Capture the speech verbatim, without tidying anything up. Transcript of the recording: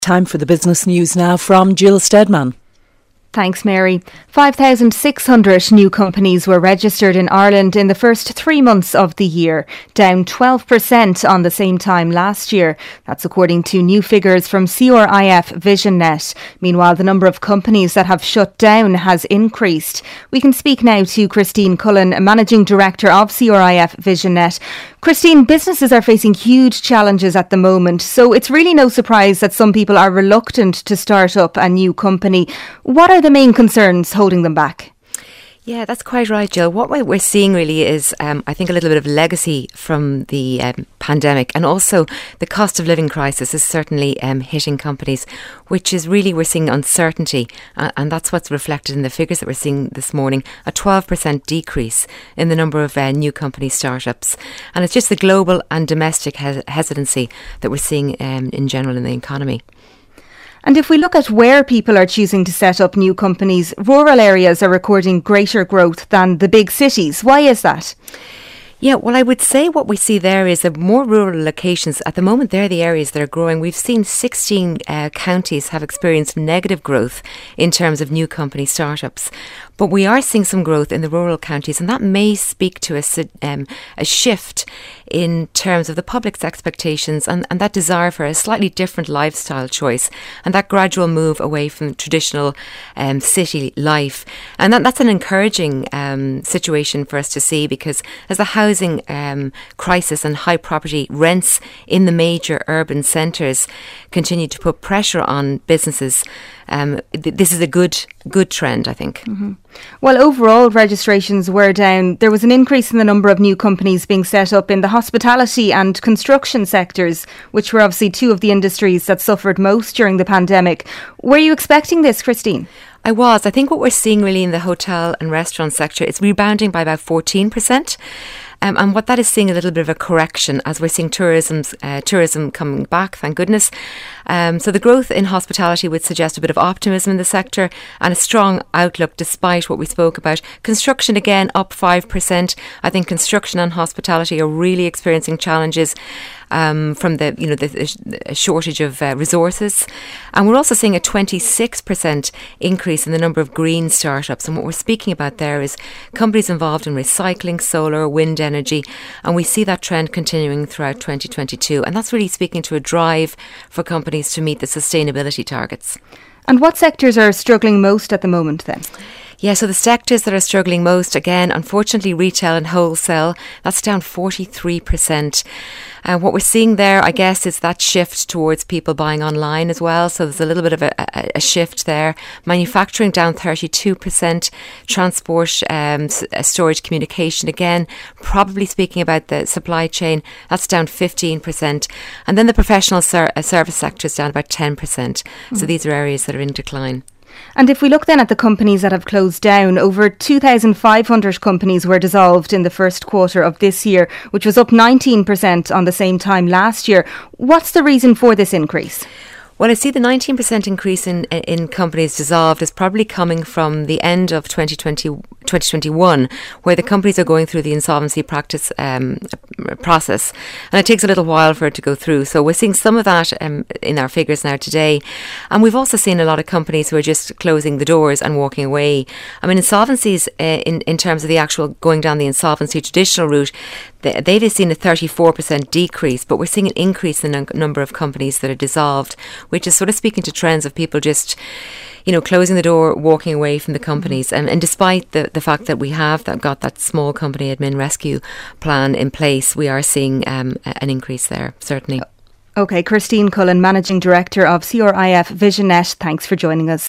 Time for the business news now from Jill Steadman. Thanks, Mary. five thousand six hundred new companies were registered in Ireland in the first three months of the year, down twelve percent on the same time last year. That's according to new figures from C R I F VisionNet. Meanwhile, the number of companies that have shut down has increased. We can speak now to Christine Cullen, Managing Director of C R I F VisionNet. Christine, businesses are facing huge challenges at the moment, so it's really no surprise that some people are reluctant to start up a new company. What are the main concerns holding them back? Yeah, that's quite right, Jill. What we're seeing really is, um, I think, a little bit of legacy from the um, pandemic, and also the cost of living crisis is certainly um, hitting companies, which is really, we're seeing uncertainty, uh, and that's what's reflected in the figures that we're seeing this morning, a twelve percent decrease in the number of uh, new company startups. And it's just the global and domestic hes- hesitancy that we're seeing um, in general in the economy. And if we look at where people are choosing to set up new companies, rural areas are recording greater growth than the big cities. Why is that? Yeah, well, I would say what we see there is that more rural locations, at the moment, they're the areas that are growing. We've seen sixteen uh, counties have experienced negative growth in terms of new company startups. But we are seeing some growth in the rural counties, and that may speak to a, um, a shift in terms of the public's expectations and, and that desire for a slightly different lifestyle choice, and that gradual move away from traditional um, city life. And that, that's an encouraging um, situation for us to see, because as the housing um, crisis and high property rents in the major urban centres continue to put pressure on businesses, Um, th- this is a good good trend, I think. Mm-hmm. Well, overall, registrations were down. There was an increase in the number of new companies being set up in the hospitality and construction sectors, which were obviously two of the industries that suffered most during the pandemic. Were you expecting this, Christine? I was. I think what we're seeing really in the hotel and restaurant sector is rebounding by about fourteen percent. Um, and what that is seeing a little bit of a correction as we're seeing tourism's, uh, tourism coming back, thank goodness. Um, so the growth in hospitality would suggest a bit of optimism in the sector and a strong outlook despite what we spoke about. Construction again up five percent. I think construction and hospitality are really experiencing challenges um, from the you know the, the shortage of uh, resources. And we're also seeing a twenty-six percent increase in the number of green startups. And what we're speaking about there is companies involved in recycling, solar, wind energy. Energy, and we see that trend continuing throughout twenty twenty-two, and that's really speaking to a drive for companies to meet the sustainability targets. And what sectors are struggling most at the moment then? Yeah, so the sectors that are struggling most, again, unfortunately, retail and wholesale, that's down forty-three percent. And uh, what we're seeing there, I guess, is that shift towards people buying online as well. So there's a little bit of a, a, a shift there. Manufacturing down thirty-two percent. Transport, um, storage, communication, again, probably speaking about the supply chain, that's down fifteen percent. And then the professional ser- service sector is down about ten percent. Mm. So these are areas that are in decline. And if we look then at the companies that have closed down, over two thousand five hundred companies were dissolved in the first quarter of this year, which was up nineteen percent on the same time last year. What's the reason for this increase? Well, I see the nineteen percent increase in in companies dissolved is probably coming from the end of twenty twenty, twenty twenty-one, where the companies are going through the insolvency practice um, process, and it takes a little while for it to go through. So we're seeing some of that um, in our figures now today, and we've also seen a lot of companies who are just closing the doors and walking away. I mean, insolvencies uh, in in terms of the actual going down the insolvency traditional route, they, they've seen a thirty-four percent decrease, but we're seeing an increase in the number of companies that are dissolved, which is sort of speaking to trends of people just, you know, closing the door, walking away from the companies. And, and despite the, the fact that we have that, got that small company admin rescue plan in place, we are seeing um, an increase there, certainly. OK, Christine Cullen, Managing Director of C R I F VisionNet, thanks for joining us.